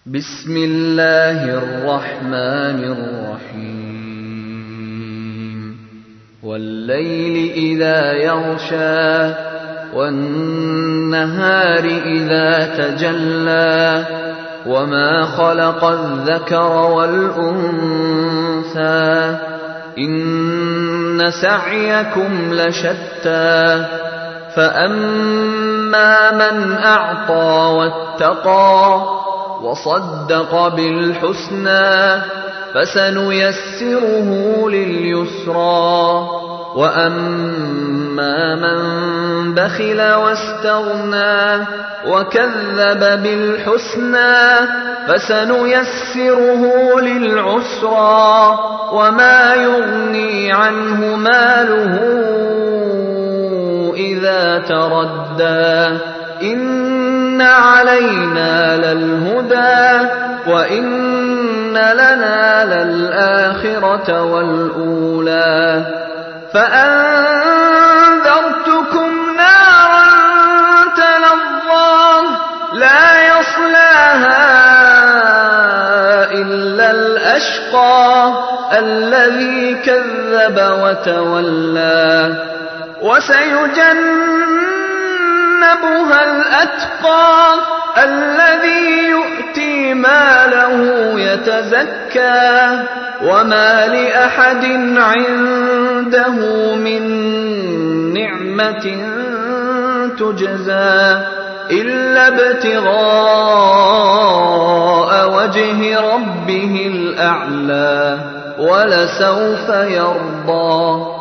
بسم الله الرحمن الرحيم والليل إذا يغشى والنهار إذا تجلى وما خلق الذكر والأنثى إن سعيكم لشتى فأما من أعطى واتقى وصدق بالحسنى فسنيسره لليسرى وأما من بخل واستغنى وكذب بالحسنى فسنيسره للعسرى وما يغني عنه ماله إذا تردى إن علينا للهدى وإن لنا للآخرة والأولى فأنذرتكم نارا تلظى لا يصلاها إلا الأشقى الذي كذب وتولى وسيجنبها الأتقى الذي يؤتي ماله يتزكى وما لأحد عنده من نعمة تجزى إلا ابتغاء وجه ربه الأعلى ولسوف يرضى